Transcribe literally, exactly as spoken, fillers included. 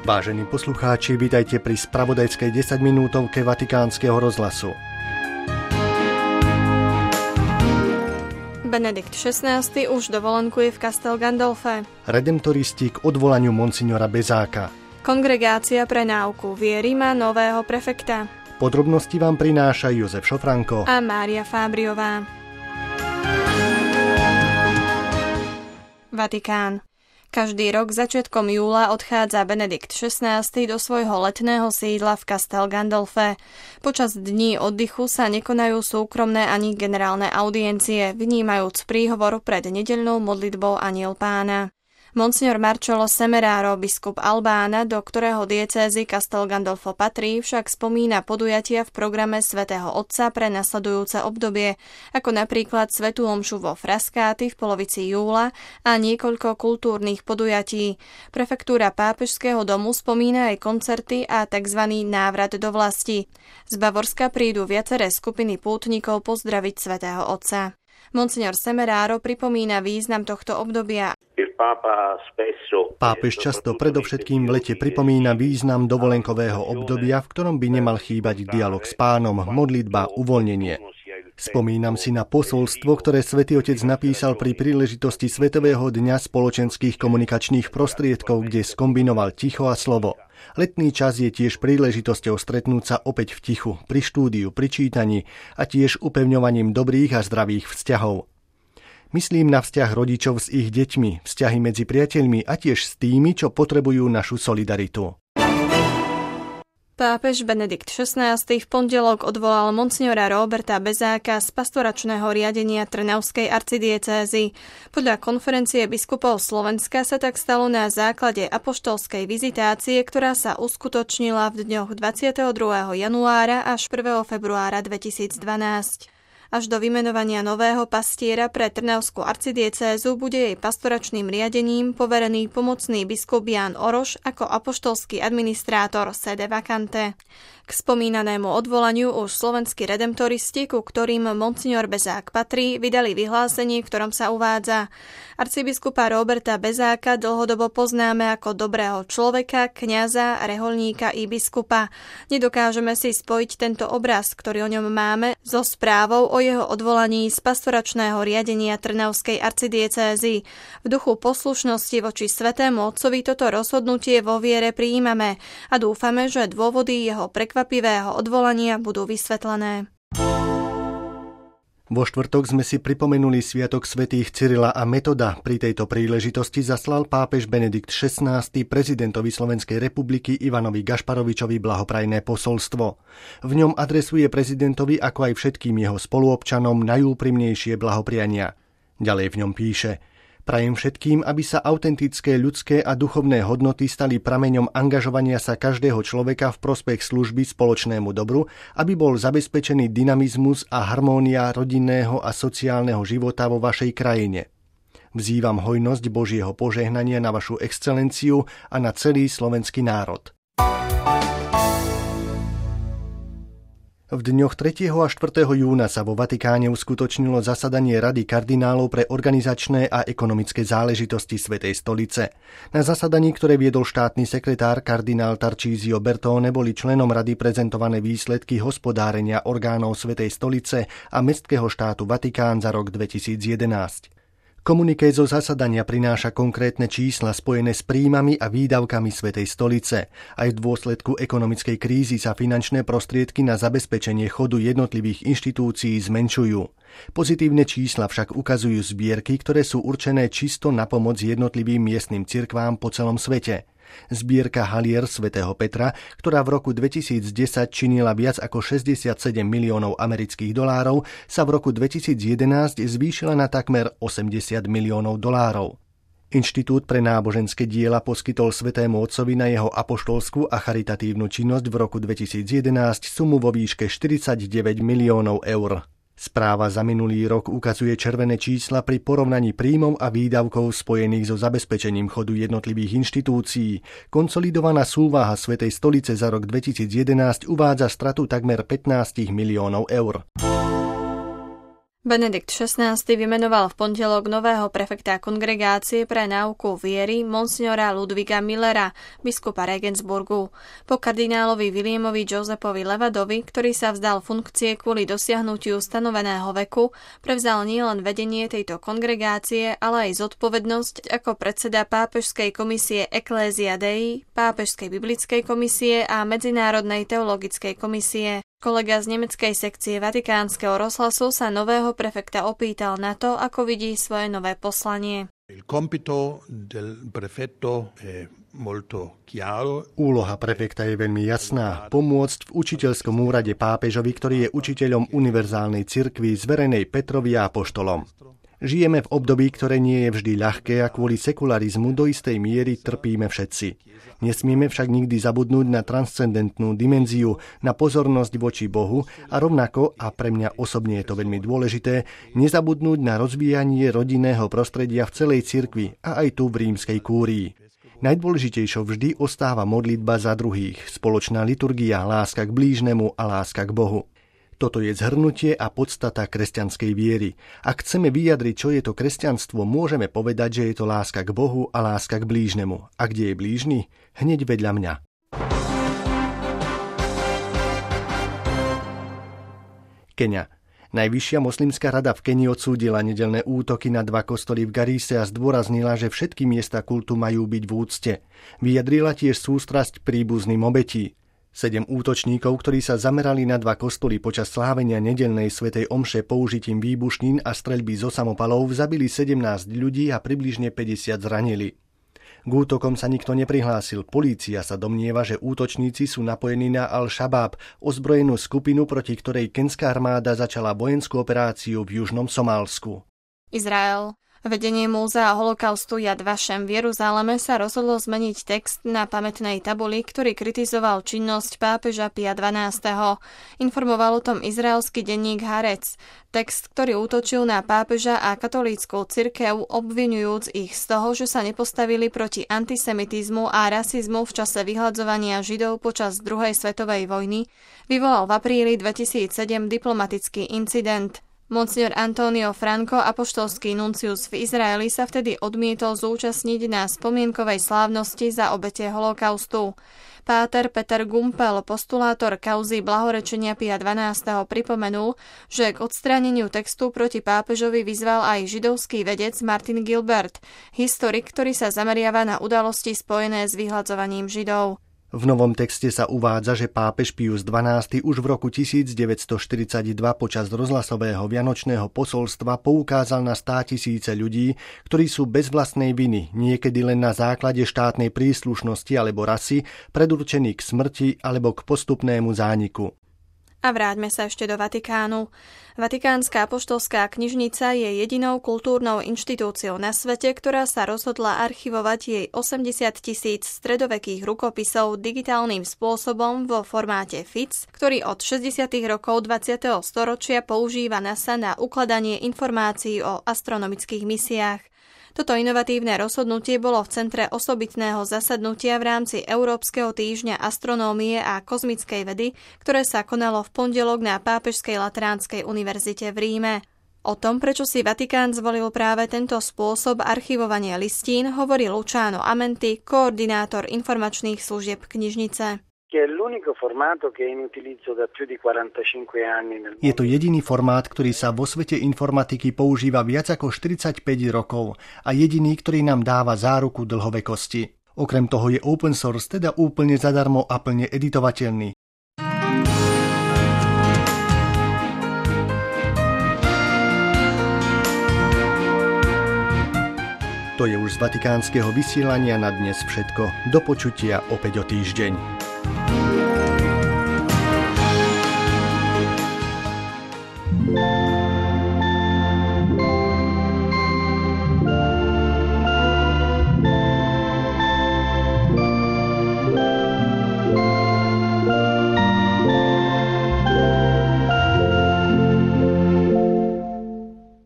Vážení poslucháči, vítajte pri spravodajskej desaťminútovke Vatikánskeho rozhlasu. Benedikt šestnásty už dovolenkuje v Castel Gandolfe. Redemptoristi k odvolaniu monsignora Bezáka. Kongregácia pre náuku viery má nového prefekta. Podrobnosti vám prináša Jozef Šofranko a Mária Fábriová. Vatikán. Každý rok začiatkom júla odchádza Benedikt šestnásty do svojho letného sídla v Castel Gandolfe. Počas dní oddychu sa nekonajú súkromné ani generálne audiencie, vnímajúc príhovor pred nedeľnou modlitbou Anjel Pána. Monsignor Marcello Semeraro, biskup Albána, do ktorého diecézy Castel Gandolfo patrí, však spomína podujatia v programe svätého Otca pre nasledujúce obdobie, ako napríklad svätú omšu vo Frascati v polovici júla a niekoľko kultúrnych podujatí. Prefektúra pápežského domu spomína aj koncerty a tzv. Návrat do vlasti. Z Bavorska prídu viaceré skupiny pútnikov pozdraviť svätého Otca. Monsignor Semeraro pripomína význam tohto obdobia. Pápež často predovšetkým v lete pripomína význam dovolenkového obdobia, v ktorom by nemal chýbať dialog s Pánom, modlitba, uvoľnenie. Spomínam si na posolstvo, ktoré Svätý Otec napísal pri príležitosti Svetového dňa spoločenských komunikačných prostriedkov, kde skombinoval ticho a slovo. Letný čas je tiež príležitosťou stretnúť sa opäť v tichu, pri štúdiu, pri čítaní a tiež upevňovaním dobrých a zdravých vzťahov. Myslím na vzťah rodičov s ich deťmi, vzťahy medzi priateľmi a tiež s tými, čo potrebujú našu solidaritu. Pápež Benedikt šestnásty v pondelok odvolal monsignora Roberta Bezáka z pastoračného riadenia Trnavskej arcidiecézy. Podľa konferencie biskupov Slovenska sa tak stalo na základe apoštolskej vizitácie, ktorá sa uskutočnila v dňoch dvadsiateho druhého januára až prvého februára dvetisícdvanásť. Až do vymenovania nového pastiera pre Trnavskú arcidiecézu bude jej pastoračným riadením poverený pomocný biskup Ján Oroš ako apoštolský administrátor sede vacante. K spomínanému odvolaniu už slovenskí redemptoristi, ku ktorým monsignor Bezák patrí, vydali vyhlásenie, v ktorom sa uvádza: Arcibiskupa Roberta Bezáka dlhodobo poznáme ako dobrého človeka, kňaza, reholníka i biskupa. Nedokážeme si spojiť tento obraz, ktorý o ňom máme, so správou o jeho odvolaní z pastoračného riadenia Trnavskej arcidiecézy. V duchu poslušnosti voči Svätému Otcovi toto rozhodnutie vo viere prijímame a dúfame, že dôvody jeho prekvapivého odvolania budú vysvetlené. Vo štvrtok sme si pripomenuli sviatok svätých Cyrila a Metoda. Pri tejto príležitosti zaslal pápež Benedikt šestnásty prezidentovi Slovenskej republiky Ivanovi Gašparovičovi blahoprajné posolstvo. V ňom adresuje prezidentovi ako aj všetkým jeho spoluobčanom najúprimnejšie blahopriania. Ďalej v ňom píše: Prajem všetkým, aby sa autentické ľudské a duchovné hodnoty stali prameňom angažovania sa každého človeka v prospech služby spoločnému dobru, aby bol zabezpečený dynamizmus a harmónia rodinného a sociálneho života vo vašej krajine. Vzývam hojnosť Božieho požehnania na vašu excelenciu a na celý slovenský národ. V dňoch tretieho a štvrtého júna sa vo Vatikáne uskutočnilo zasadanie Rady kardinálov pre organizačné a ekonomické záležitosti Svätej stolice. Na zasadaní, ktoré viedol štátny sekretár kardinál Tarcísio Bertone, boli členom rady prezentované výsledky hospodárenia orgánov Svätej stolice a mestského štátu Vatikán za rok dvetisícjedenásť. Komuniké zo zasadania prináša konkrétne čísla spojené s príjmami a výdavkami Svätej stolice. Aj v dôsledku ekonomickej krízy sa finančné prostriedky na zabezpečenie chodu jednotlivých inštitúcií zmenšujú. Pozitívne čísla však ukazujú zbierky, ktoré sú určené čisto na pomoc jednotlivým miestnym cirkvám po celom svete. Zbierka halier svätého Petra, ktorá v roku dvetisícdesať činila viac ako šesťdesiatsedem miliónov amerických dolárov, sa v roku dvetisícjedenásť zvýšila na takmer osemdesiat miliónov dolárov. Inštitút pre náboženské diela poskytol Svätému Otcovi na jeho apoštolskú a charitatívnu činnosť v roku dvetisícjedenásť sumu vo výške štyridsaťdeväť miliónov eur. Správa za minulý rok ukazuje červené čísla pri porovnaní príjmov a výdavkov spojených so zabezpečením chodu jednotlivých inštitúcií. Konsolidovaná súvaha Svätej stolice za rok dvetisícjedenásť uvádza stratu takmer pätnásť miliónov eur. Benedikt šestnásty vymenoval v pondelok nového prefekta Kongregácie pre náuku viery monsignora Ludviga Millera, biskupa Regensburgu. Po kardinálovi Williamovi Josepovi Levadovi, ktorý sa vzdal funkcie kvôli dosiahnutiu stanoveného veku, prevzal nielen vedenie tejto kongregácie, ale aj zodpovednosť ako predseda Pápežskej komisie Ecclesia Dei, Pápežskej biblickej komisie a Medzinárodnej teologickej komisie. Kolega z nemeckej sekcie Vatikánskeho rozhlasu sa nového prefekta opýtal na to, ako vidí svoje nové poslanie. Úloha prefekta je veľmi jasná. Pomôcť v učiteľskom úrade pápežovi, ktorý je učiteľom univerzálnej cirkvi zverenej Petrovi a apoštolom. Žijeme v období, ktoré nie je vždy ľahké a kvôli sekularizmu do istej miery trpíme všetci. Nesmieme však nikdy zabudnúť na transcendentnú dimenziu, na pozornosť voči Bohu a rovnako, a pre mňa osobne je to veľmi dôležité, nezabudnúť na rozvíjanie rodinného prostredia v celej cirkvi a aj tu v rímskej kúrii. Najdôležitejšou vždy ostáva modlitba za druhých, spoločná liturgia, láska k blížnemu a láska k Bohu. Toto je zhrnutie a podstata kresťanskej viery. Ak chceme vyjadriť, čo je to kresťanstvo, môžeme povedať, že je to láska k Bohu a láska k blížnemu. A kde je blížny? Hneď vedľa mňa. Keňa. Najvyššia moslimská rada v Keni odsúdila nedeľné útoky na dva kostoly v Garise a zdôraznila, že všetky miesta kultu majú byť v úcte. Vyjadrila tiež sústrasť príbuzným obetí. Sedem útočníkov, ktorí sa zamerali na dva kostoly počas slávenia nedeľnej svätej omše použitím výbušnín a streľby zo samopalov, zabili sedemnásť ľudí a približne päťdesiat zranili. K útokom sa nikto neprihlásil. Polícia sa domnieva, že útočníci sú napojení na Al-Shabaab, ozbrojenú skupinu, proti ktorej kenská armáda začala vojenskú operáciu v južnom Somálsku. Izrael. Vedenie múzea holokaustu Yad Vashem v Jeruzaleme sa rozhodlo zmeniť text na pamätnej tabuli, ktorý kritizoval činnosť pápeža Pia dvanásteho. Informoval o tom izraelský denník Haaretz. Text, ktorý útočil na pápeža a katolícku cirkev, obviňujúc ich z toho, že sa nepostavili proti antisemitizmu a rasizmu v čase vyhľadzovania Židov počas druhej svetovej vojny, vyvolal v apríli dvetisícsedem diplomatický incident. Monsignor Antonio Franco, apoštolský nuncius v Izraeli, sa vtedy odmietol zúčastniť na spomienkovej slávnosti za obete holokaustu. Páter Peter Gumpel, postulátor kauzy blahorečenia Pia dvanásteho, pripomenul, že k odstráneniu textu proti pápežovi vyzval aj židovský vedec Martin Gilbert, historik, ktorý sa zameriava na udalosti spojené s vyhľadzovaním Židov. V novom texte sa uvádza, že pápež Pius dvanásty už v roku devätnásťstoštyridsaťdva počas rozhlasového vianočného posolstva poukázal na státisíce ľudí, ktorí sú bez vlastnej viny, niekedy len na základe štátnej príslušnosti alebo rasy, predurčení k smrti alebo k postupnému zániku. A vráťme sa ešte do Vatikánu. Vatikánska apoštolská knižnica je jedinou kultúrnou inštitúciou na svete, ktorá sa rozhodla archivovať jej osemdesiat tisíc stredovekých rukopisov digitálnym spôsobom vo formáte F I C, ktorý od šesťdesiatych rokov dvadsiateho storočia používa NASA na ukladanie informácií o astronomických misiách. Toto inovatívne rozhodnutie bolo v centre osobitného zasadnutia v rámci Európskeho týždňa astronómie a kozmickej vedy, ktoré sa konalo v pondelok na Pápežskej lateránskej univerzite v Ríme. O tom, prečo si Vatikán zvolil práve tento spôsob archivovania listín, hovorí Luciano Amenti, koordinátor informačných služieb knižnice. Je to jediný formát, ktorý sa vo svete informatiky používa viac ako štyridsaťpäť rokov a jediný, ktorý nám dáva záruku dlhovekosti. Okrem toho je open source, teda úplne zadarmo a plne editovateľný. To je už z vatikánskeho vysielania na dnes všetko. Do počutia opäť o týždeň.